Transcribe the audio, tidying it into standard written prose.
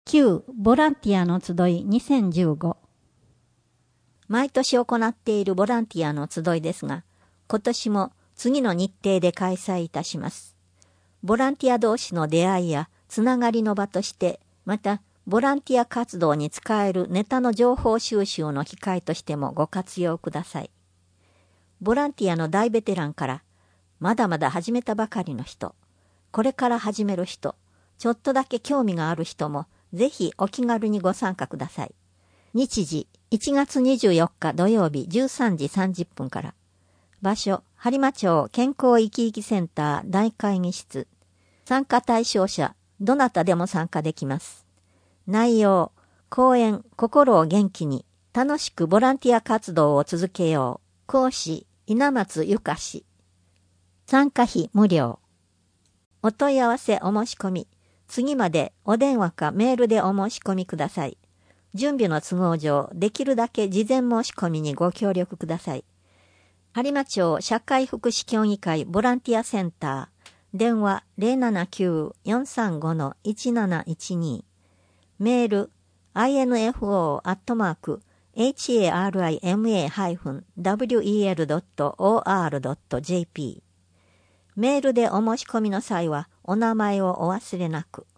旧ボランティアの集い2015。 毎年行っているボランティアの集いですが、今年も次の日程で開催いたします。ボランティア同士の出会いやつながりの場として、またボランティア活動に使えるネタの情報収集の機会としてもご活用ください。ボランティアの大ベテランから、まだまだ始めたばかりの人、これから始める人、ちょっとだけ興味がある人も、ぜひお気軽にご参加ください。日時、1月24日土曜日13時30分から。場所、播磨町健康生き生きセンター大会議室。参加対象者、どなたでも参加できます。内容、講演、心を元気に、楽しくボランティア活動を続けよう。講師、稲松ゆかし。参加費無料。お問い合わせお申し込み。次までお電話かメールでお申し込みください。準備の都合上、できるだけ事前申し込みにご協力ください。播磨町社会福祉協議会ボランティアセンター、電話 079-435-1712、メール info@harima-wel.or.jp、メールでお申し込みの際はお名前をお忘れなく。